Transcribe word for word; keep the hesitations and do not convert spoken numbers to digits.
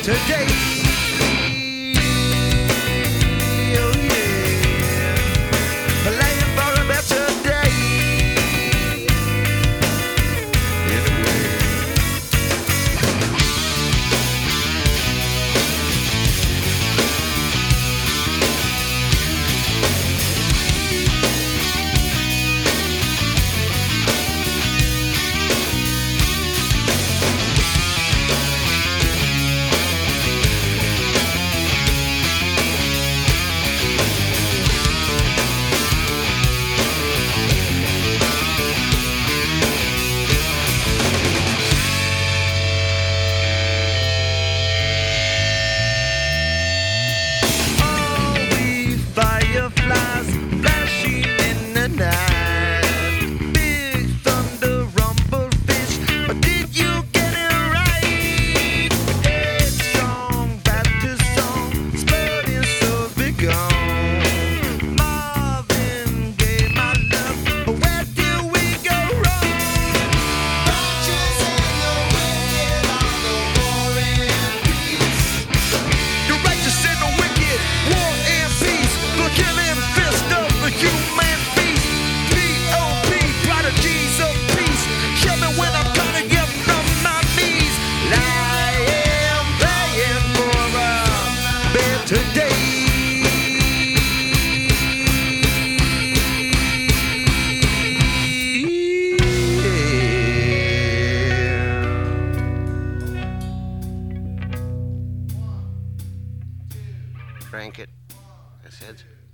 today. Oh yeah, playing for a better day. Anyway. Fireflies flashing in the night. Big thunder rumble fish, but did you get it right? Headstrong Baptist song, spreading souls begun. Marvin Gaye, my love, where did we go wrong? Vultures and the wicked on the war and peace. The righteous and the wicked, war and peace. The killing fist of the human beast. P O P, prodigies of peace. Show me when I'm gonna get on my knees. I am praying for a better day. Crank it, I said.